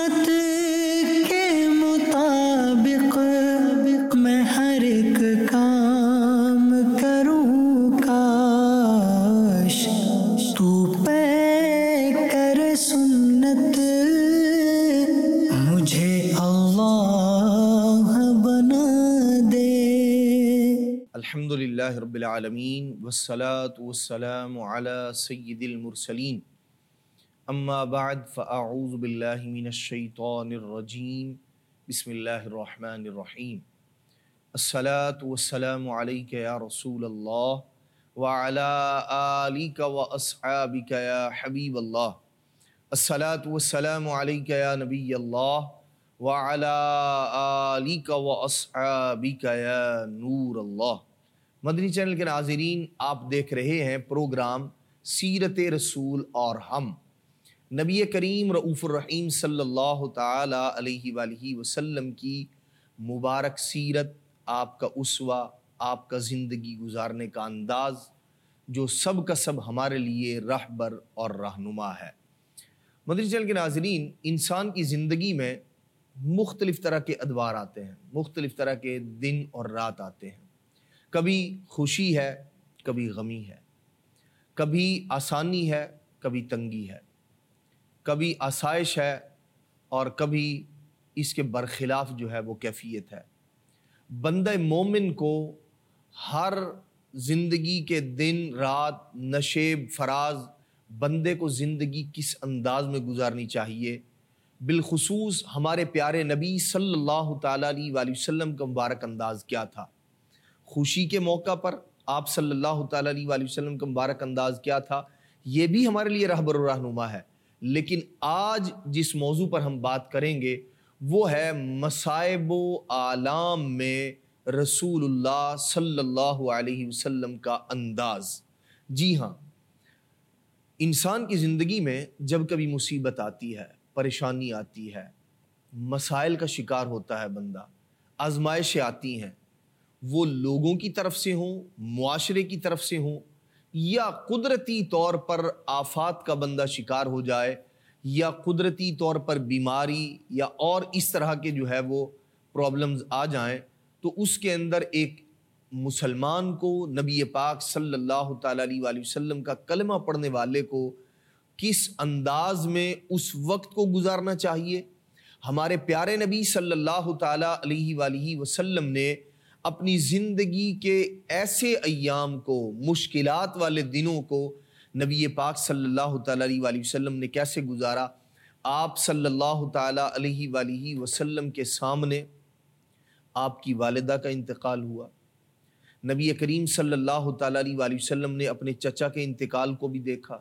سنت کے مطابق میں ہر ایک کام کروں، کاش تو پے کر سنت مجھے اللہ بنا دے۔ الحمدللہ رب العالمین والصلاة والسلام علی سید المرسلین، اما بعد فاعوذ باللہ من الشیطان الرجیم، بسم اللہ الرحمن الرحیم۔ الصلاة والسلام علیک یا رسول اللہ وعلی آلک واصحابک یا حبیب اللہ۔ الصلاة والسلام علیک یا نبی اللہ وعلی آلک واصحابک یا نور اللہ۔ مدنی چینل کے ناظرین، آپ دیکھ رہے ہیں پروگرام سیرت رسول اور ہم۔ نبی کریم رؤوف الرحیم صلی اللہ تعالی علیہ وآلہ وسلم کی مبارک سیرت، آپ کا اسوہ، آپ کا زندگی گزارنے کا انداز، جو سب کا سب ہمارے لیے رہبر اور رہنما ہے۔ مدنی چینل کے ناظرین، انسان کی زندگی میں مختلف طرح کے ادوار آتے ہیں، مختلف طرح کے دن اور رات آتے ہیں۔ کبھی خوشی ہے، کبھی غمی ہے، کبھی آسانی ہے، کبھی تنگی ہے، کبھی آسائش ہے اور کبھی اس کے برخلاف جو ہے وہ کیفیت ہے۔ بندہ مومن کو ہر زندگی کے دن رات نشیب فراز بندے کو زندگی کس انداز میں گزارنی چاہیے، بالخصوص ہمارے پیارے نبی صلی اللہ تعالیٰ علیہ وآلہ وسلم کا مبارک انداز کیا تھا۔ خوشی کے موقع پر آپ صلی اللہ تعالیٰ علیہ وآلہ وسلم کا مبارک انداز کیا تھا، یہ بھی ہمارے لیے رہبر و رہنما ہے۔ لیکن آج جس موضوع پر ہم بات کریں گے وہ ہے مصائب و آلام میں رسول اللہ صلی اللہ علیہ وسلم کا انداز۔ جی ہاں، انسان کی زندگی میں جب کبھی مصیبت آتی ہے، پریشانی آتی ہے، مسائل کا شکار ہوتا ہے بندہ، آزمائشیں آتی ہیں، وہ لوگوں کی طرف سے ہوں، معاشرے کی طرف سے ہوں، یا قدرتی طور پر آفات کا بندہ شکار ہو جائے، یا قدرتی طور پر بیماری یا اور اس طرح کے جو ہے وہ پرابلمز آ جائیں، تو اس کے اندر ایک مسلمان کو، نبی پاک صلی اللہ تعالیٰ علیہ وآلہ وسلم کا کلمہ پڑھنے والے کو کس انداز میں اس وقت کو گزارنا چاہیے۔ ہمارے پیارے نبی صلی اللہ تعالیٰ علیہ وآلہ وسلم نے اپنی زندگی کے ایسے ایام کو، مشکلات والے دنوں کو نبی پاک صلی اللہ تعالیٰ علیہ وآلہ وسلم نے کیسے گزارا۔ آپ صلی اللہ تعالیٰ علیہ وآلہ وسلم کے سامنے آپ کی والدہ کا انتقال ہوا۔ نبی کریم صلی اللہ تعالیٰ علیہ وآلہ وسلم نے اپنے چچا کے انتقال کو بھی دیکھا،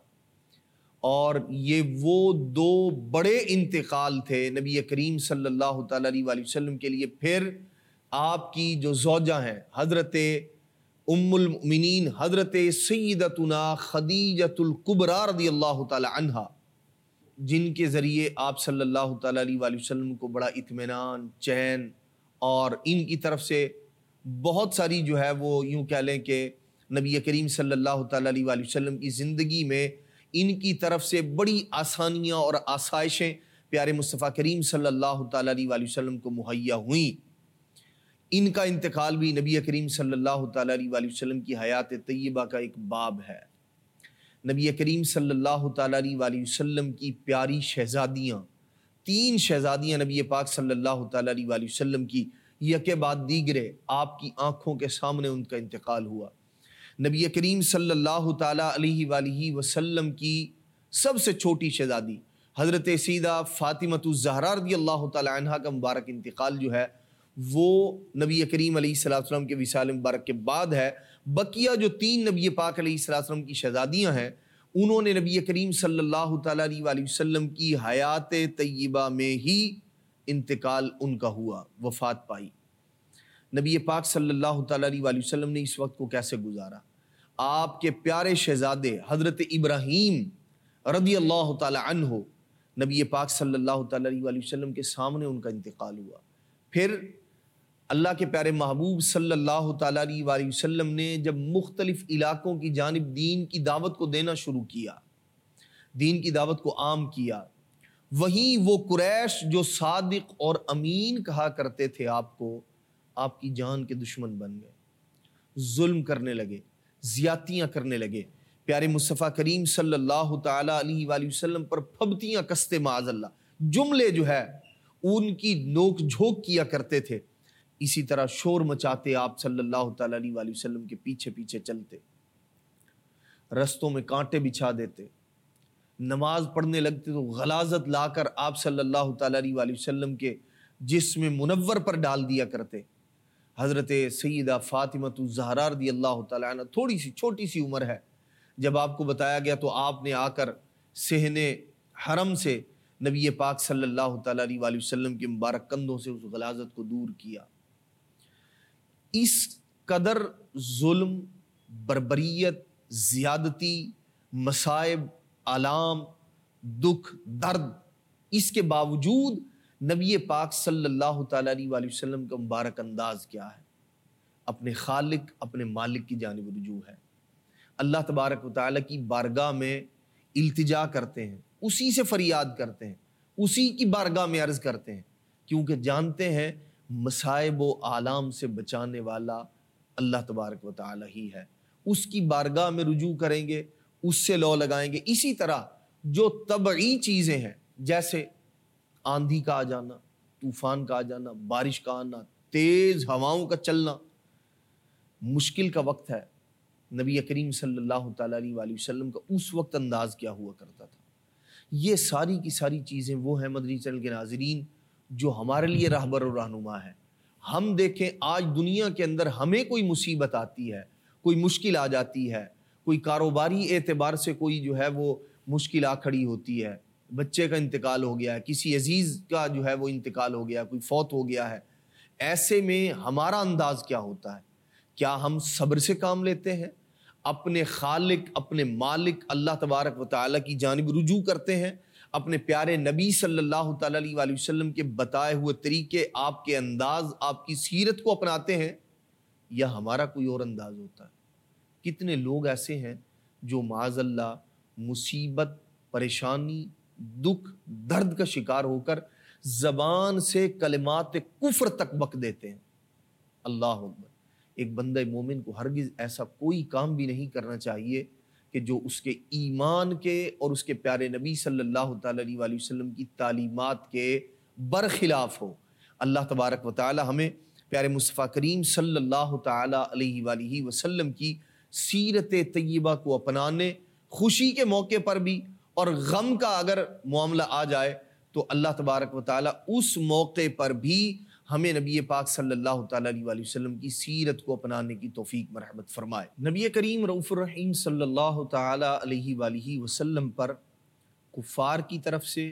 اور یہ وہ دو بڑے انتقال تھے نبی کریم صلی اللہ تعالیٰ علیہ وآلہ وسلم کے لیے۔ پھر آپ کی جو زوجہ ہیں حضرت ام المؤمنین حضرت سیدتنا خدیجۃ الکبریٰ رضی اللہ تعالی عنہا، جن کے ذریعے آپ صلی اللہ تعالیٰ علیہ وآلہ وسلم کو بڑا اطمینان، چین، اور ان کی طرف سے بہت ساری جو ہے وہ یوں کہہ لیں کہ نبی کریم صلی اللہ تعالیٰ علیہ وآلہ وسلم کی زندگی میں ان کی طرف سے بڑی آسانیاں اور آسائشیں پیارے مصطفیٰ کریم صلی اللہ تعالیٰ علیہ وآلہ وسلم کو مہیا ہوئیں۔ ان کا انتقال بھی نبی کریم صلی اللہ تعالیٰ علیہ وآلہ وسلم کی حیات طیبہ کا ایک باب ہے۔ نبی کریم صلی اللہ تعالیٰ علیہ وآلہ وسلم کی پیاری شہزادیاں، 3 شہزادیاں نبی پاک صلی اللہ تعالیٰ علیہ وآلہ وسلم کی، یکے بعد دیگرے آپ کی آنکھوں کے سامنے ان کا انتقال ہوا۔ نبی کریم صلی اللہ تعالیٰ علیہ وآلہ وسلم کی سب سے چھوٹی شہزادی حضرت سیدہ فاطمۃ الزہرا رضی اللہ تعالیٰ عنہا کا مبارک انتقال جو ہے وہ نبی کریم علیہ الصلوۃ والسلام کے وصال مبارک کے بعد ہے۔ بقیہ جو 3 نبی پاک علیہ الصلوۃ والسلام کی شہزادیاں ہیں، انہوں نے نبی کریم صلی اللہ تعالیٰ علیہ وآلہ وسلم کی حیات طیبہ میں ہی انتقال ان کا ہوا، وفات پائی۔ نبی پاک صلی اللہ تعالیٰ علیہ وآلہ وسلم نے اس وقت کو کیسے گزارا؟ آپ کے پیارے شہزادے حضرت ابراہیم رضی اللہ تعالیٰ عنہ، نبی پاک صلی اللہ تعالیٰ علیہ وآلہ وسلم کے سامنے ان کا انتقال ہوا۔ پھر اللہ کے پیارے محبوب صلی اللہ تعالیٰ علیہ وآلہ وسلم نے جب مختلف علاقوں کی جانب دین کی دعوت کو دینا شروع کیا، دین کی دعوت کو عام کیا، وہیں وہ قریش جو صادق اور امین کہا کرتے تھے آپ کو، آپ کی جان کے دشمن بن گئے، ظلم کرنے لگے، زیادتیاں کرنے لگے، پیارے مصطفیٰ کریم صلی اللہ تعالی علیہ وآلہ وسلم پر پھبتیاں کستے معاذ اللہ، جملے جو ہے ان کی نوک جھوک کیا کرتے تھے، اسی طرح شور مچاتے آپ صلی اللہ تعالی علیہ وآلہ وسلم کے پیچھے پیچھے چلتے، رستوں میں کانٹے بچھا دیتے، نماز پڑھنے لگتے تو غلاظت لا کر آپ صلی اللہ تعالی علیہ وآلہ وسلم کے جسم منور پر ڈال دیا کرتے۔ حضرت سیدہ فاطمہ الزہرا رضی اللہ تعالیٰ عنہ، تھوڑی سی چھوٹی سی عمر ہے، جب آپ کو بتایا گیا تو آپ نے آ کر صحن حرم سے نبی پاک صلی اللہ تعالیٰ علیہ وآلہ وسلم کے مبارک کندھوں سے اس غلاظت کو دور کیا۔ اس قدر ظلم، بربریت، زیادتی، مصائب، آلام، دکھ، درد، اس کے باوجود نبی پاک صلی اللہ تعالیٰ علیہ وآلہ وسلم کا مبارک انداز کیا ہے؟ اپنے خالق، اپنے مالک کی جانب رجوع ہے، اللہ تبارک و تعالیٰ کی بارگاہ میں التجا کرتے ہیں، اسی سے فریاد کرتے ہیں، اسی کی بارگاہ میں عرض کرتے ہیں، کیونکہ جانتے ہیں مصائب و آلام سے بچانے والا اللہ تبارک و تعالیٰ ہی ہے۔ اس کی بارگاہ میں رجوع کریں گے، اس سے لو لگائیں گے۔ اسی طرح جو طبعی چیزیں ہیں، جیسے آندھی کا آ جانا، طوفان کا آ جانا، بارش کا آنا، تیز ہواؤں کا چلنا، مشکل کا وقت ہے، نبی کریم صلی اللہ تعالیٰ علیہ وآلہ وسلم کا اس وقت انداز کیا ہوا کرتا تھا۔ یہ ساری کی ساری چیزیں وہ ہیں مدنی چینل کے ناظرین جو ہمارے لیے راہبر و رہنما ہے۔ ہم دیکھیں آج دنیا کے اندر ہمیں کوئی مصیبت آتی ہے، کوئی مشکل آ جاتی ہے، کوئی کاروباری اعتبار سے کوئی جو ہے وہ مشکل آ کھڑی ہوتی ہے، بچے کا انتقال ہو گیا ہے، کسی عزیز کا جو ہے وہ انتقال ہو گیا، کوئی فوت ہو گیا ہے، ایسے میں ہمارا انداز کیا ہوتا ہے؟ کیا ہم صبر سے کام لیتے ہیں؟ اپنے خالق، اپنے مالک اللہ تبارک و تعالیٰ کی جانب رجوع کرتے ہیں؟ اپنے پیارے نبی صلی اللہ تعالیٰ علیہ وآلہ وسلم کے بتائے ہوئے طریقے، آپ کے انداز، آپ کی سیرت کو اپناتے ہیں، یا ہمارا کوئی اور انداز ہوتا ہے؟ کتنے لوگ ایسے ہیں جو معاذ اللہ مصیبت، پریشانی، دکھ، درد کا شکار ہو کر زبان سے کلمات کفر تک بک دیتے ہیں۔ اللہ اکبر۔ ایک بندہ مومن کو ہرگز ایسا کوئی کام بھی نہیں کرنا چاہیے کہ جو اس کے ایمان کے اور اس کے پیارے نبی صلی اللہ تعالیٰ علیہ وآلہ وسلم کی تعلیمات کے برخلاف ہو۔ اللہ تبارک و تعالی ہمیں پیارے مصطفیٰ کریم صلی اللہ تعالیٰ علیہ وآلہ وسلم کی سیرت طیبہ کو اپنانے، خوشی کے موقع پر بھی اور غم کا اگر معاملہ آ جائے تو اللہ تبارک و تعالیٰ اس موقع پر بھی ہمیں نبی پاک صلی اللہ تعالیٰ علیہ وآلہ وسلم کی سیرت کو اپنانے کی توفیق مرحمت فرمائے۔ نبی کریم رؤوف الرحیم صلی اللہ تعالیٰ علیہ وآلہ وسلم پر کفار کی طرف سے،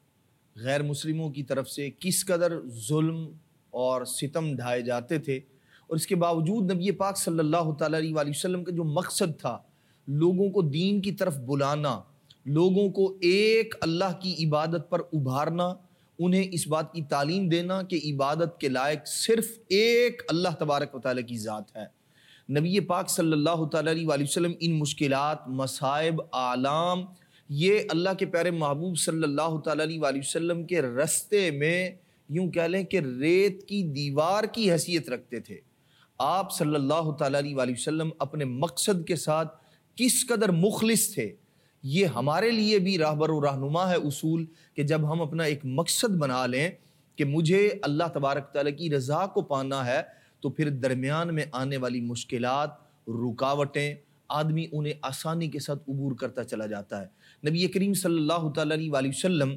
غیر مسلموں کی طرف سے کس قدر ظلم اور ستم ڈھائے جاتے تھے، اور اس کے باوجود نبی پاک صلی اللہ تعالیٰ علیہ وآلہ وسلم کا جو مقصد تھا، لوگوں کو دین کی طرف بلانا، لوگوں کو ایک اللہ کی عبادت پر ابھارنا، انہیں اس بات کی تعلیم دینا کہ عبادت کے لائق صرف ایک اللہ تبارک و تعالیٰ کی ذات ہے۔ نبی پاک صلی اللہ تعالیٰ علیہ وآلہ وسلم ان مشکلات، مصائب، آلام، یہ اللہ کے پیارے محبوب صلی اللہ تعالیٰ علیہ وآلہ وسلم کے رستے میں یوں کہہ لیں کہ ریت کی دیوار کی حیثیت رکھتے تھے۔ آپ صلی اللہ تعالیٰ علیہ وآلہ وسلم اپنے مقصد کے ساتھ کس قدر مخلص تھے، یہ ہمارے لیے بھی راہبر و رہنما ہے اصول، کہ جب ہم اپنا ایک مقصد بنا لیں کہ مجھے اللہ تبارک تعالیٰ کی رضا کو پانا ہے، تو پھر درمیان میں آنے والی مشکلات، رکاوٹیں، آدمی انہیں آسانی کے ساتھ عبور کرتا چلا جاتا ہے۔ نبی کریم صلی اللہ تعالیٰ علیہ وآلہ وسلم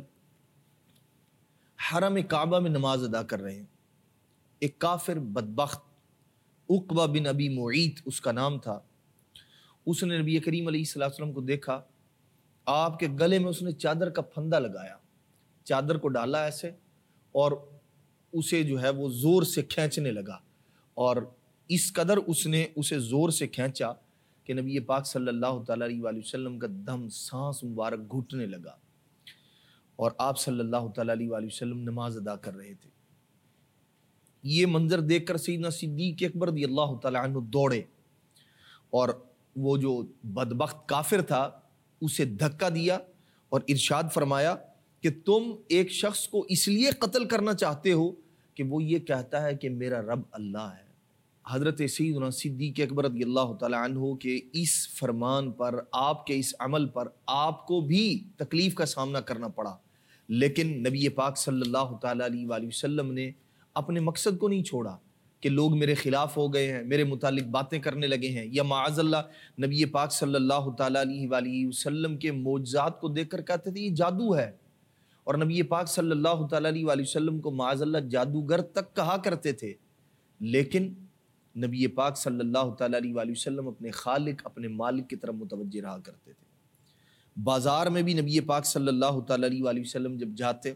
حرم کعبہ میں نماز ادا کر رہے ہیں، ایک کافر بدبخت عقبہ بن ابی معیط اس کا نام تھا، اس نے نبی کریم علیہ الصلوۃ والسلام کو دیکھا، آپ کے گلے میں اس نے چادر کا پھندا لگایا، چادر کو ڈالا ایسے اور اسے جو ہے وہ زور سے کھینچنے لگا، اور اس قدر اس نے اسے زور سے کھینچا کہ نبی پاک صلی اللہ تعالیٰ علیہ وآلہ وسلم کا دم، سانس مبارک گھٹنے لگا، اور آپ صلی اللہ تعالیٰ علیہ وآلہ وسلم نماز ادا کر رہے تھے۔ یہ منظر دیکھ کر سیدنا صدیق اکبر رضی اللہ تعالیٰ عنہ دوڑے، اور وہ جو بدبخت کافر تھا اسے دھکا دیا اور ارشاد فرمایا کہ تم ایک شخص کو اس لیے قتل کرنا چاہتے ہو کہ وہ یہ کہتا ہے کہ میرا رب اللہ ہے۔ حضرت سیدنا صدیق اکبر رضی اللہ تعالی عنہ کے اس فرمان پر، آپ کے اس عمل پر آپ کو بھی تکلیف کا سامنا کرنا پڑا، لیکن نبی پاک صلی اللہ تعالی علیہ وآلہ وسلم نے اپنے مقصد کو نہیں چھوڑا کہ لوگ میرے خلاف ہو گئے ہیں، میرے متعلق باتیں کرنے لگے ہیں، یا معاذ اللہ نبی پاک صلی اللہ تعالی علیہ وآلہ وسلم کے معجزات کو دیکھ کر کہتے تھے یہ جادو ہے، اور نبی پاک صلی اللہ تعالی علیہ وآلہ وسلم کو معاذ اللہ جادوگر تک کہا کرتے تھے، لیکن نبی پاک صلی اللہ تعالی علیہ وآلہ وسلم اپنے خالق، اپنے مالک کی طرف متوجہ رہا کرتے تھے۔ بازار میں بھی نبی پاک صلی اللہ تعالی علیہ وآلہ وسلم جب جاتے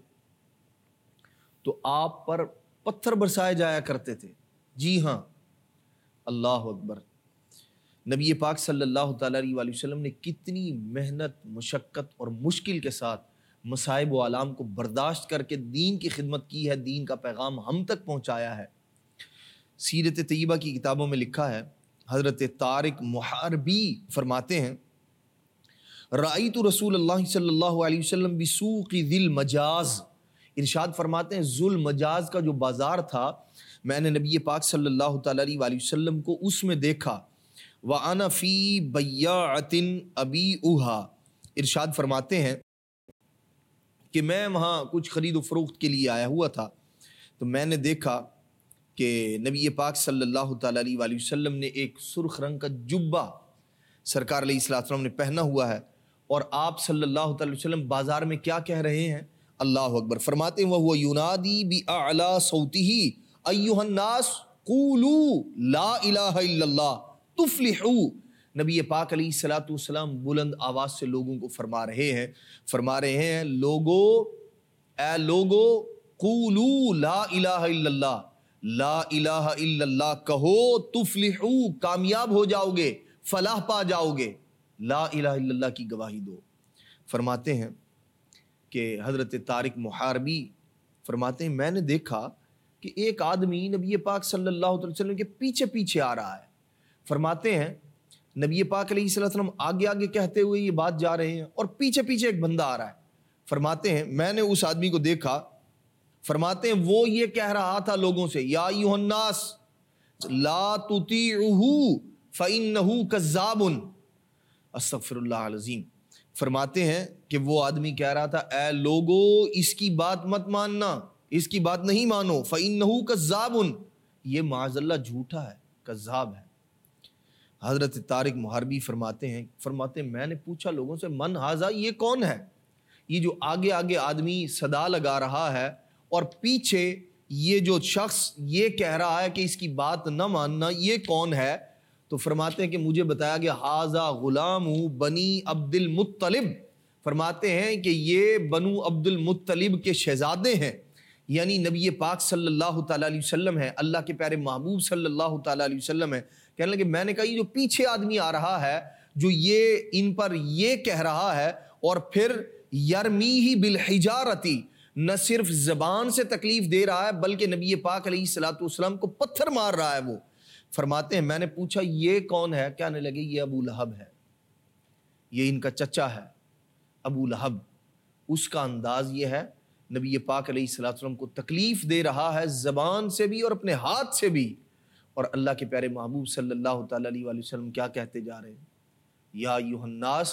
تو آپ پر پتھر برسائے جایا کرتے تھے۔ جی ہاں، اللہ اکبر۔ نبی پاک صلی اللہ تعالی علیہ وآلہ وسلم نے کتنی محنت، مشقت اور مشکل کے ساتھ مصائب و آلام کو برداشت کر کے دین کی خدمت کی ہے، دین کا پیغام ہم تک پہنچایا ہے۔ سیرت طیبہ کی کتابوں میں لکھا ہے، حضرت طارق محاربی فرماتے ہیں، رأیت رسول اللہ صلی اللہ علیہ وسلم بسوق ذی المجاز، ارشاد فرماتے ہیں ذو المجاز کا جو بازار تھا، میں نے نبی پاک صلی اللہ تعالی علیہ وآلہ وسلم کو اس میں دیکھا، وَأَنَا فِي بَيَّعَةٍ أَبِيعُهَا، ارشاد فرماتے ہیں کہ میں وہاں کچھ خرید و فروخت کے لیے آیا ہوا تھا، تو میں نے دیکھا کہ نبی پاک صلی اللہ تعالی علیہ وآلہ وسلم نے ایک سرخ رنگ کا جبہ سرکار علیہ السلام نے پہنا ہوا ہے، اور آپ صلی اللہ تعالی وسلم بازار میں کیا کہہ رہے ہیں؟ اللہ اکبر۔ فرماتے ہیں وَهُوَ يُنَادِي بِأَعْلَى صَوْتِهِ أَيُّهَا النَّاسُ قُولُوا لَا إِلَهَ إِلَّا اللَّهُ تُفْلِحُوا، نبی پاک علیہ السلام بلند آواز سے لوگوں کو فرما رہے ہیں لوگو، اے لوگو، قولوا لا الہ الا اللہ، لا الہ الا اللہ کہو، تفلحوا، کامیاب ہو جاؤ گے، فلاح پا جاؤ گے، لا الہ الا اللہ کی گواہی دو۔ فرماتے ہیں کہ حضرت طارق محاربی فرماتے ہیں میں نے دیکھا کہ ایک آدمی نبی پاک صلی اللہ علیہ وسلم کے پیچھے پیچھے آ رہا ہے۔ فرماتے ہیں نبی پاک علیہ السلام آگے آگے کہتے ہوئے یہ بات جا رہے ہیں، اور پیچھے پیچھے ایک بندہ آ رہا ہے۔ فرماتے ہیں میں نے اس آدمی کو دیکھا، فرماتے ہیں وہ یہ کہہ رہا تھا لوگوں سے، یا ایھا الناس لا تطیعوہ فإنہ کذاب، استغفر اللہ العظیم۔ فرماتے ہیں کہ وہ آدمی کہہ رہا تھا اے لوگو اس کی بات مت ماننا، اس کی بات نہیں مانو، فإنہ کذاب، یہ معاذ اللہ جھوٹا ہے، کذاب ہے۔ حضرت طارق محاربی فرماتے ہیں میں نے پوچھا لوگوں سے من ھذا، یہ کون ہے؟ یہ جو آگے آگے آدمی صدا لگا رہا ہے اور پیچھے یہ جو شخص یہ کہہ رہا ہے کہ اس کی بات نہ ماننا، یہ کون ہے؟ تو فرماتے ہیں کہ مجھے بتایا گیا ھذا غلام بنی عبد المطلب، فرماتے ہیں کہ یہ بنو عبد المطلب کے شہزادے ہیں، یعنی نبی پاک صلی اللہ تعالی علیہ وسلم ہے، اللہ کے پیارے محبوب صلی اللہ تعالی علیہ وسلم ہے۔ کہنے لگے میں نے کہا یہ جو پیچھے آدمی آ رہا ہے جو یہ ان پر یہ کہہ رہا ہے، اور پھر یرمیہ بالحجارتی، نہ صرف زبان سے تکلیف دے رہا ہے بلکہ نبی پاک علیہ الصلوۃ والسلام کو پتھر مار رہا ہے وہ۔ فرماتے ہیں میں نے پوچھا یہ کون ہے؟ کہنے لگے یہ ابو لہب ہے، یہ ان کا چچا ہے ابو لہب۔ اس کا انداز یہ ہے نبی پاک علیہ الصلوۃ والسلام کو تکلیف دے رہا ہے زبان سے بھی اور اپنے ہاتھ سے بھی، اور اللہ کے پیارے محبوب صلی اللہ تعالی علیہ وآلہ وسلم کیا کہتے جا رہے ہیں؟ یا ایھا الناس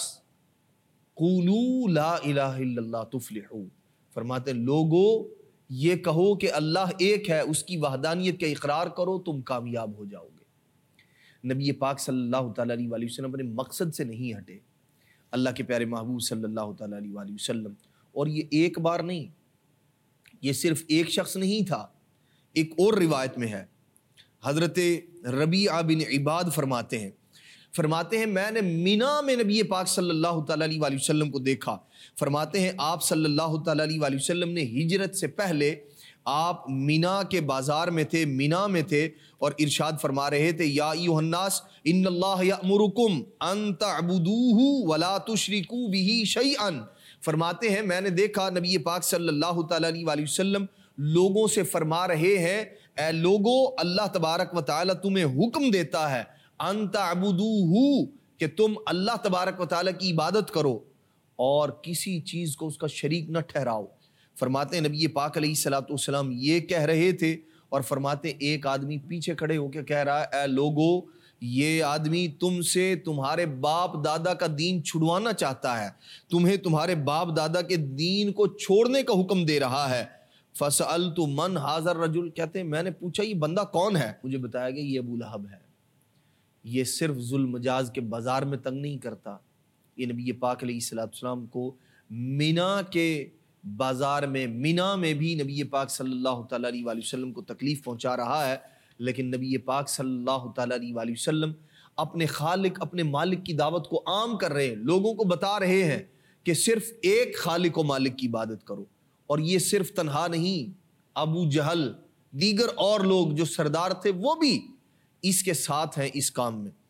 قولوا لا الہ الا اللہ تفلحوا، فرماتے ہیں لوگو یہ کہو کہ اللہ ایک ہے، اس کی وحدانیت کا اقرار کرو، تم کامیاب ہو جاؤ گے۔ نبی پاک صلی اللہ تعالی علیہ وآلہ وسلم اپنے مقصد سے نہیں ہٹے، اللہ کے پیارے محبوب صلی اللہ تعالی علیہ وآلہ وسلم، اور یہ ایک بار نہیں، یہ صرف ایک شخص نہیں تھا۔ ایک اور روایت میں ہے، حضرت ربیعہ بن عباد فرماتے ہیں میں نے مینا میں نبی پاک صلی اللہ تعالی علیہ وآلہ وسلم کو دیکھا۔ فرماتے ہیں آپ صلی اللہ تعالی علیہ وآلہ وسلم نے ہجرت سے پہلے آپ مینا کے بازار میں تھے، مینا میں تھے، اور ارشاد فرما رہے تھے یا ایھا الناس ان اللہ یأمرکم ان تعبدوہ ولا تشرکوا بہ شیئا۔ فرماتے ہیں میں نے دیکھا نبی پاک صلی اللہ تعالی علیہ وآلہ وسلم لوگوں سے فرما رہے ہیں اے لوگو اللہ تبارک و تعالی تمہیں حکم دیتا ہے ان تعبدوہ، کہ تم اللہ تبارک و تعالی کی عبادت کرو، اور کسی چیز کو اس کا شریک نہ ٹھہراؤ۔ فرماتے ہیں نبی پاک علیہ الصلوۃ والسلام یہ کہہ رہے تھے اور فرماتے ہیں ایک آدمی پیچھے کھڑے ہو کے کہہ رہا ہے اے لوگو، یہ آدمی تم سے تمہارے باپ دادا کا دین چھڑوانا چاہتا ہے، تمہیں تمہارے باپ دادا کے دین کو چھوڑنے کا حکم دے رہا ہے۔ فَسَأَلْتُ مَنْ هَذَا الرَّجُلُ، کہتے ہیں میں نے پوچھا یہ بندہ کون ہے؟ مجھے بتایا گیا یہ ابو لہب ہے۔ یہ صرف ذوالمجاز مجاز کے بازار میں تنگ نہیں کرتا، یہ نبی پاک علیہ الصلوۃ والسلام کو مینا کے بازار میں، مینا میں بھی نبی پاک صلی اللہ تعالیٰ علیہ وآلہ وسلم کو تکلیف پہنچا رہا ہے، لیکن نبی پاک صلی اللہ تعالیٰ علیہ وآلہ وسلم اپنے خالق اپنے مالک کی دعوت کو عام کر رہے ہیں، لوگوں کو بتا رہے ہیں کہ صرف ایک خالق و مالک کی عبادت کرو۔ اور یہ صرف تنہا نہیں، ابو جہل دیگر اور لوگ جو سردار تھے وہ بھی اس کے ساتھ ہیں اس کام میں۔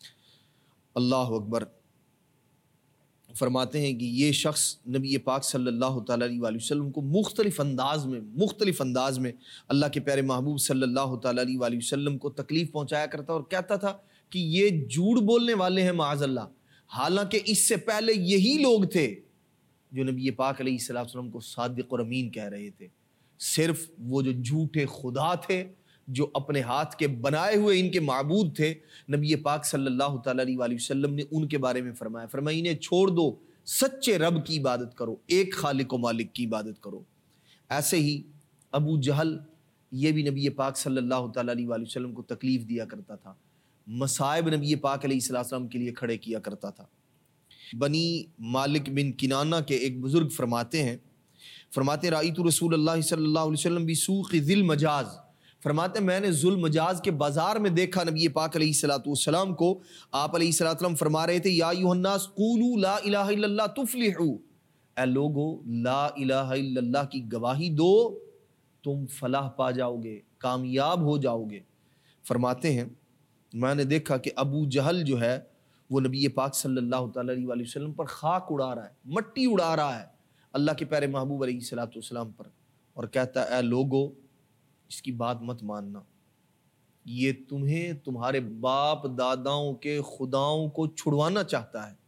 اللہ اکبر۔ فرماتے ہیں کہ یہ شخص نبی پاک صلی اللہ تعالیٰ علیہ وآلہ وسلم کو مختلف انداز میں اللہ کے پیارے محبوب صلی اللہ تعالیٰ علیہ وآلہ وسلم کو تکلیف پہنچایا کرتا اور کہتا تھا کہ یہ جھوٹ بولنے والے ہیں معاذ اللہ، حالانکہ اس سے پہلے یہی لوگ تھے جو نبی پاک علیہ الصلوۃ والسلام کو صادق اور امین کہہ رہے تھے۔ صرف وہ جو جھوٹے خدا تھے، جو اپنے ہاتھ کے بنائے ہوئے ان کے معبود تھے، نبی پاک صلی اللہ تعالیٰ علیہ وآلہ وسلم نے ان کے بارے میں فرمایا انہیں چھوڑ دو، سچے رب کی عبادت کرو، ایک خالق و مالک کی عبادت کرو۔ ایسے ہی ابو جہل یہ بھی نبی پاک صلی اللہ تعالیٰ علیہ وآلہ وسلم کو تکلیف دیا کرتا تھا، مصائب نبی پاک علیہ الصلوۃ والسلام کے لیے کھڑے کیا کرتا تھا۔ بنی مالک بن کنانہ کے ایک بزرگ فرماتے ہیں رأیت رسول اللہ صلی اللہ علیہ وسلم بسوق ذی المجاز، فرماتے ہیں میں نے ذوالمجاز کے بازار میں دیکھا نبی پاک علیہ الصلوۃ والسلام کو۔ آپ علیہ الصلوۃ والسلام فرما رہے تھے یا ایھا الناس قولوا لا الہ الا اللہ تفلحوا، اے لوگو لا الہ الا اللہ کی گواہی دو، تم فلاح پا جاؤ گے، کامیاب ہو جاؤ گے۔ فرماتے ہیں میں نے دیکھا کہ ابو جہل جو ہے وہ نبی پاک صلی اللہ تعالیٰ علیہ وآلہ وسلم پر خاک اڑا رہا ہے، مٹی اڑا رہا ہے اللہ کے پیارے محبوب علیہ الصلوۃ والسلام پر، اور کہتا ہے اے لوگو اس کی بات مت ماننا، یہ تمہیں تمہارے باپ داداؤں کے خداؤں کو چھڑوانا چاہتا ہے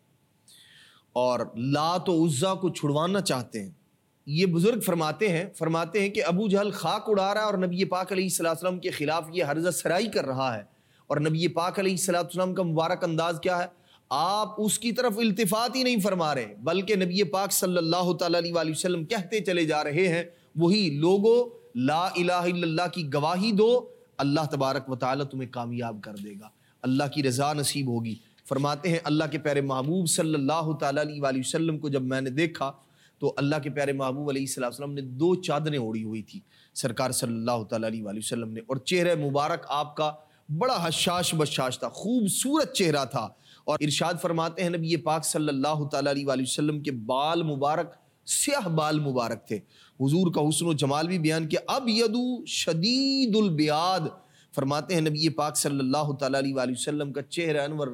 اور لات و عزا کو چھڑوانا چاہتے ہیں۔ یہ بزرگ فرماتے ہیں کہ ابو جہل خاک اڑا رہا ہے اور نبی پاک علیہ الصلوۃ والسلام کے خلاف یہ ہرزہ سرائی کر رہا ہے، اور نبی پاک علیہ الصلوۃ والسلام کا مبارک انداز کیا ہے؟ آپ اس کی طرف التفات ہی نہیں فرما رہے، بلکہ نبی پاک صلی اللہ تعالیٰ علیہ وآلہ وسلم کہتے چلے جا رہے ہیں وہی لوگو لا الہ الا اللہ کی گواہی دو، اللہ تبارک و تعالیٰ تمہیں کامیاب کر دے گا، اللہ کی رضا نصیب ہوگی۔ فرماتے ہیں اللہ کے پیارے محبوب صلی اللہ تعالیٰ علیہ وآلہ وسلم کو جب میں نے دیکھا تو اللہ کے پیارے محبوب علیہ الصلوۃ والسلام نے 2 چادریں اوڑھی ہوئی تھی سرکار صلی اللہ تعالیٰ علیہ وآلہ وسلم نے، اور چہرہ مبارک آپ کا بڑا حشاش بشاش تھا، خوبصورت چہرہ تھا، اور ارشاد فرماتے ہیں نبی پاک صلی اللہ تعالیٰ علیہ وآلہ وسلم کے بال مبارک سیاہ بال مبارک تھے، حضور کا حسن و جمال بھی بیان کیا، ابیض شدید البیاض، فرماتے ہیں نبی پاک صلی اللہ تعالیٰ علیہ وآلہ وسلم کا چہرہ انور،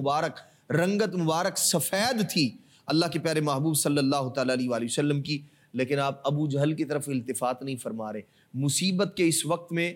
رنگت مبارک سفید تھی اللہ کے پیارے محبوب صلی اللہ تعالیٰ علیہ وآلہ وسلم کی، لیکن آپ ابو جہل کی طرف التفات نہیں فرما رہے۔ مصیبت کے اس وقت میں،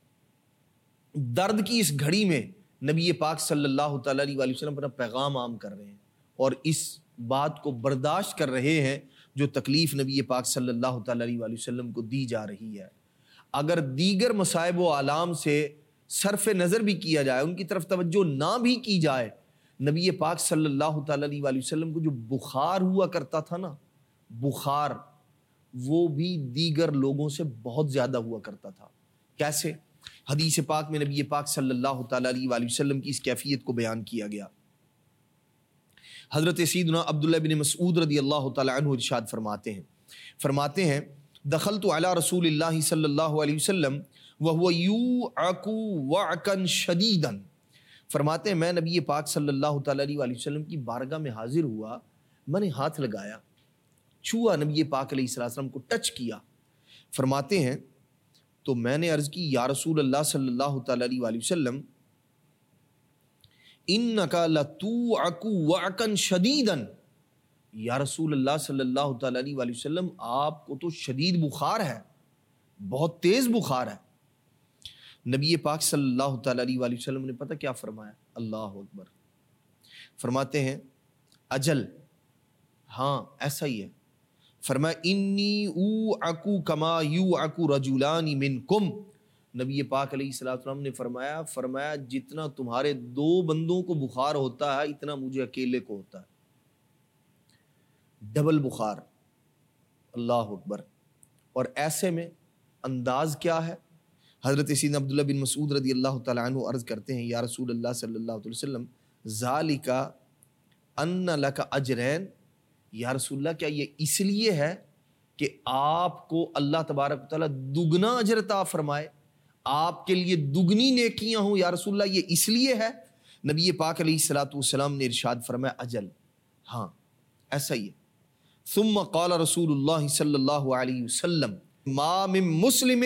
درد کی اس گھڑی میں نبی پاک صلی اللہ تعالیٰ علیہ وآلہ وسلم اپنا پیغام عام کر رہے ہیں اور اس بات کو برداشت کر رہے ہیں جو تکلیف نبی پاک صلی اللہ تعالیٰ علیہ وآلہ وسلم کو دی جا رہی ہے۔ اگر دیگر مصائب و آلام سے صرف نظر بھی کیا جائے، ان کی طرف توجہ نہ بھی کی جائے، نبی پاک صلی اللہ تعالیٰ علیہ وآلہ وسلم کو جو بخار ہوا کرتا تھا نا، بخار، وہ بھی دیگر لوگوں سے بہت زیادہ ہوا کرتا تھا۔ کیسے؟ حدیث پاک میں نبی پاک صلی اللہ تعالیٰ علیہ وآلہ وسلم کی اس کیفیت کو بیان کیا گیا۔ حضرت سیدنا عبداللہ بن مسعود رضی اللہ تعالیٰ عنہ ارشاد فرماتے ہیں دخلت علی رسول اللہ صلی اللہ علیہ وسلم وہو یوعک وعکا شدیدا، فرماتے ہیں میں نبی پاک صلی اللہ تعالیٰ علیہ وآلہ وسلم کی بارگاہ میں حاضر ہوا، میں نے ہاتھ لگایا، چھوا نبی پاک علیہ الصلوۃ والسلام کو ٹچ کیا۔ فرماتے ہیں تو میں نے عرض کی یا رسول اللہ صلی اللہ تعالیٰ علیہ وآلہ وسلم انکا لتوعک وعکا شدیدا، یا رسول اللہ صلی اللہ تعالیٰ علیہ وآلہ وسلم آپ کو تو شدید بخار ہے، بہت تیز بخار ہے۔ نبی پاک صلی اللہ تعالیٰ علیہ وآلہ وسلم نے پتہ کیا فرمایا؟ اللہ اکبر، فرماتے ہیں اجل ہاں ایسا ہی ہے. فرمایا انی اوعکو کما یوعکو رجلان منکم. نبی پاک علیہ الصلوۃ والسلام نے فرمایا جتنا تمہارے 2 بندوں کو بخار ہوتا ہے اتنا مجھے اکیلے کو ہوتا ہے. ڈبل بخار. اللہ اکبر. اور ایسے میں انداز کیا ہے؟ حضرت سیدنا عبداللہ بن مسعود رضی اللہ تعالیٰ عنہ عرض کرتے ہیں یا رسول اللہ صلی اللہ علیہ وسلم ذالک ان لک اجرین. یا رسول اللہ کیا یہ اس لیے ہے کہ آپ کو اللہ تبارک و تعالیٰ دگنا اجر عطا فرمائے، آپ کے لیے دگنی نیکیاں ہوں؟ یا رسول اللہ یہ اس لیے ہے؟ نبی پاک علیہ الصلوۃ والسلام نے ارشاد فرمایا اجل، ہاں ایسا ہی ہے. ثم قال رسول اللہ صلی اللہ علیہ وسلم ما من مسلم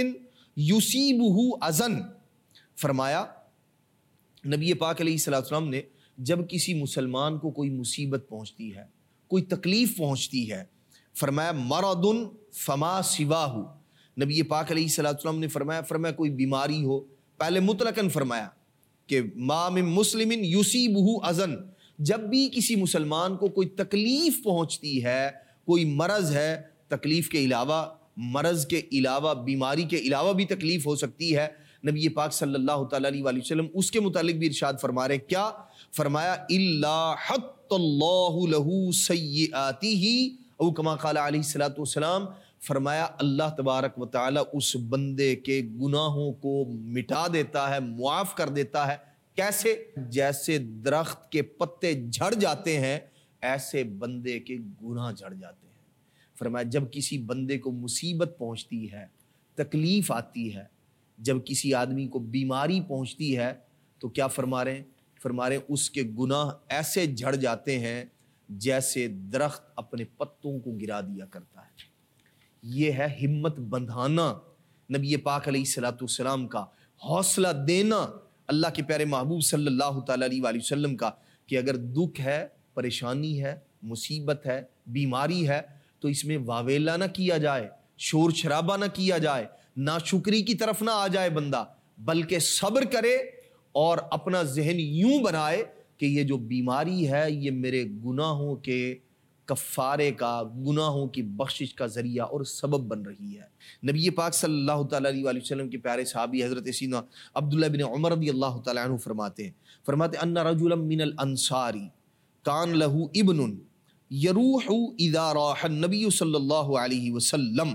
یصیبہ اذن. فرمایا نبی پاک علیہ الصلوۃ والسلام نے جب کسی مسلمان کو کوئی مصیبت پہنچتی ہے، کوئی تکلیف پہنچتی ہے، فرمایا مرض فما سواہ. نبی پاک علیہ الصلوۃ والسلام نے فرمایا کوئی بیماری ہو، پہلے مطلقاً فرمایا کہ ما من مسلم یصیبہ اذن، جب بھی کسی مسلمان کو کوئی تکلیف پہنچتی ہے، کوئی مرض ہے، تکلیف کے علاوہ، مرض کے علاوہ، بیماری کے علاوہ بھی تکلیف ہو سکتی ہے. نبی پاک صلی اللہ تعالیٰ علیہ وسلم اس کے متعلق بھی ارشاد فرما رہے کیا؟ فرمایا الا حط اللہ لہ سیئاتہ او کما قال علیہ الصلوۃ والسلام. فرمایا اللہ تبارک و تعالیٰ اس بندے کے گناہوں کو مٹا دیتا ہے، معاف کر دیتا ہے. کیسے؟ جیسے درخت کے پتے جھڑ جاتے ہیں ایسے بندے کے گناہ جھڑ جاتے ہیں. فرمایا جب کسی بندے کو مصیبت پہنچتی ہے، تکلیف آتی ہے، جب کسی آدمی کو بیماری پہنچتی ہے تو کیا فرما رہے ہیں اس کے گناہ ایسے جھڑ جاتے ہیں جیسے درخت اپنے پتوں کو گرا دیا کرتا ہے. یہ ہے ہمت بندھانا نبی پاک علیہ الصلوۃ والسلام کا، حوصلہ دینا اللہ کے پیارے محبوب صلی اللہ تعالیٰ علیہ وآلہ وسلم کا کہ اگر دکھ ہے، پریشانی ہے، مصیبت ہے، بیماری ہے تو اس میں واویلا نہ کیا جائے، شور شرابہ نہ کیا جائے، ناشکری کی طرف نہ آ جائے بندہ، بلکہ صبر کرے اور اپنا ذہن یوں بنائے کہ یہ جو بیماری ہے یہ میرے گناہوں کے کفارے کا، گناہوں کی بخشش کا ذریعہ اور سبب بن رہی ہے. نبی پاک صلی اللہ تعالیٰ علیہ وآلہ وسلم کے پیارے صحابی حضرت سیدنا عبداللہ بن عمر رضی اللہ تعالیٰ عنہ فرماتے ان رجلا من الانصار کان لہ ابن یروح اذا راح النبی صلی اللہ علیہ وسلم.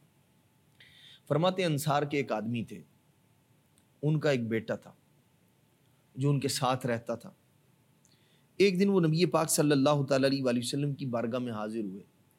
فرماتے انصار کے ایک آدمی تھے، ان کا ایک بیٹا تھا جو ان کے ساتھ رہتا تھا. ایک دن وہ نبی پاک صلی اللہ تعالیٰ علیہ وآلہ وسلم کی بارگاہ میں حاضر ہوئے.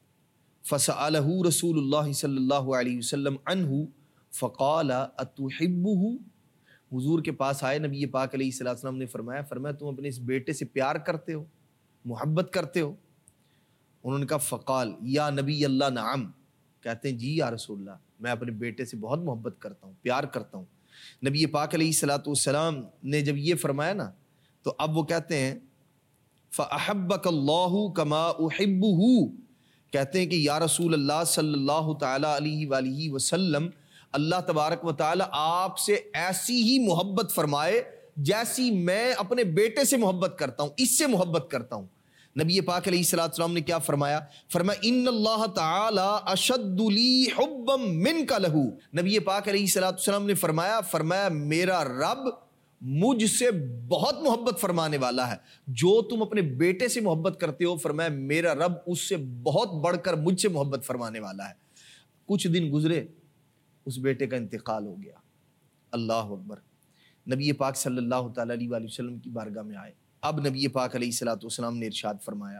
فسألہ رسول اللہ صلی اللہ علیہ وسلم عنہ فقال اتحبہ. حضور کے پاس آئے نبی پاک علیہ الصلوۃ والسلام نے فرمایا تم اپنے اس بیٹے سے پیار کرتے ہو، محبت کرتے ہو؟ انہوں نے کہا فقال یا نبی اللہ نعم. کہتے ہیں جی یا رسول اللہ میں اپنے بیٹے سے بہت محبت کرتا ہوں، پیار کرتا ہوں. نبی پاک علیہ الصلوۃ والسلام نے جب یہ فرمایا نا تو اب وہ کہتے ہیں فَأَحَبَّكَ اللَّهُ كَمَا أُحِبُّهُ. کہتے ہیں کہ یا رسول اللہ صلی اللہ تعالیٰ علیہ وآلہ وسلم اللہ تبارک و تعالیٰ آپ سے ایسی ہی محبت فرمائے جیسی میں اپنے بیٹے سے محبت کرتا ہوں، اس سے محبت کرتا ہوں. نبی پاک علیہ الصلوۃ والسلام نے کیا فرمایا؟ ان اللہ تعالی اشد لی حبا منک لہ. نبی پاک علیہ الصلوۃ والسلام نے فرمایا میرا رب مجھ سے بہت محبت فرمانے والا ہے. جو تم اپنے بیٹے سے محبت کرتے ہو، فرمایا میرا رب اس سے بہت بڑھ کر مجھ سے محبت فرمانے والا ہے. کچھ دن گزرے، اس بیٹے کا انتقال ہو گیا. اللہ اکبر. نبی پاک صلی اللہ تعالیٰ علیہ وآلہ وسلم کی بارگاہ میں آئے. اب نبی پاک علیہ الصلوۃ والسلام نے ارشاد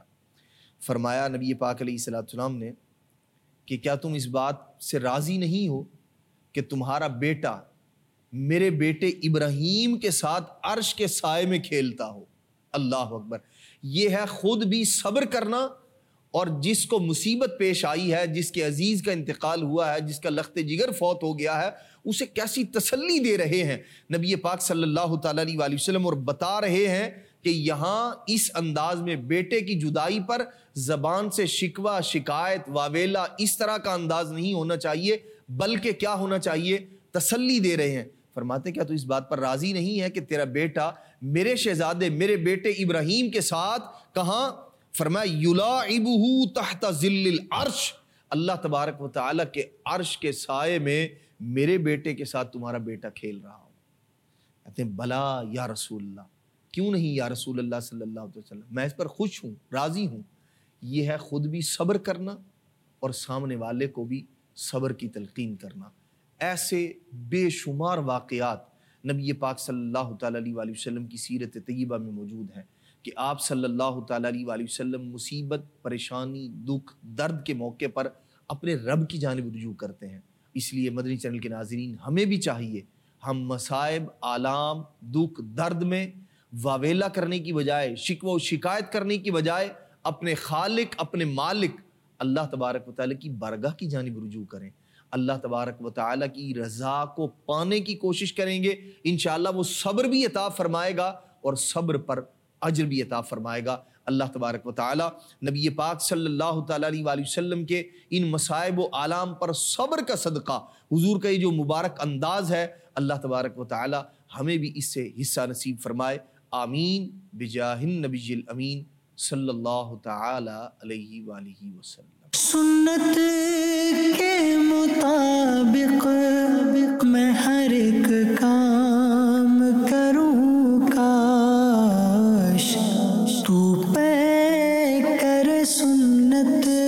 فرمایا نبی پاک علیہ الصلوۃ والسلام نے کہ کیا تم اس بات سے راضی نہیں ہو کہ تمہارا بیٹا میرے بیٹے ابراہیم کے ساتھ عرش کے سائے میں کھیلتا ہو؟ اللہ اکبر. یہ ہے خود بھی صبر کرنا، اور جس کو مصیبت پیش آئی ہے، جس کے عزیز کا انتقال ہوا ہے، جس کا لخت جگر فوت ہو گیا ہے، اسے کیسی تسلی دے رہے ہیں نبی پاک صلی اللہ تعالیٰ علیہ وآلہ وسلم، اور بتا رہے ہیں کہ یہاں اس انداز میں بیٹے کی جدائی پر زبان سے شکوہ، شکایت، واویلا اس طرح کا انداز نہیں ہونا چاہیے، بلکہ کیا ہونا چاہیے؟ تسلی دے رہے ہیں. فرماتے کیا تو اس بات پر راضی نہیں ہے کہ تیرا بیٹا میرے شہزادے، میرے بیٹے ابراہیم کے ساتھ کہاں فرمایا یلاعبہ تحت ظل العرش، اللہ تبارک و تعالیٰ کے عرش کے سائے میں میرے بیٹے کے ساتھ تمہارا بیٹا کھیل رہا ہو۔ کہتے ہیں بلا یا رسول اللہ، کیوں نہیں یا رسول اللہ صلی اللہ علیہ وسلم، میں اس پر خوش ہوں، راضی ہوں۔ یہ ہے خود بھی صبر کرنا اور سامنے والے کو بھی صبر کی تلقین کرنا۔ ایسے بے شمار واقعات نبی پاک صلی اللہ تعالیٰ علیہ وسلم کی سیرت طیبہ میں موجود ہیں کہ آپ صلی اللہ تعالیٰ علیہ وسلم مصیبت، پریشانی، دکھ، درد کے موقع پر اپنے رب کی جانب رجوع کرتے ہیں۔ اس لیے مدنی چینل کے ناظرین، ہمیں بھی چاہیے ہم مصائب، آلام، دکھ، درد میں واویلا کرنے کی بجائے، شکوہ و شکایت کرنے کی بجائے اپنے خالق، اپنے مالک اللہ تبارک و تعالیٰ کی بارگاہ کی جانب رجوع کریں۔ اللہ تبارک و تعالیٰ کی رضا کو پانے کی کوشش کریں گے، انشاءاللہ وہ صبر بھی عطا فرمائے گا اور صبر پر اجر بھی عطا فرمائے گا۔ اللہ تبارک و تعالیٰ نبی پاک صلی اللہ تعالیٰ علیہ وسلم کے ان مصائب و آلام پر صبر کا صدقہ، حضور کا یہ جو مبارک انداز ہے، اللہ تبارک و تعالیٰ ہمیں بھی اس سے حصہ نصیب فرمائے۔ آمین بجاہ النبی الامین صلی اللہ تعالیٰ علیہ وآلہ وسلم۔ سنت کے مطابق میں ہر ایک کام کروں، کاش تو پے کر سنت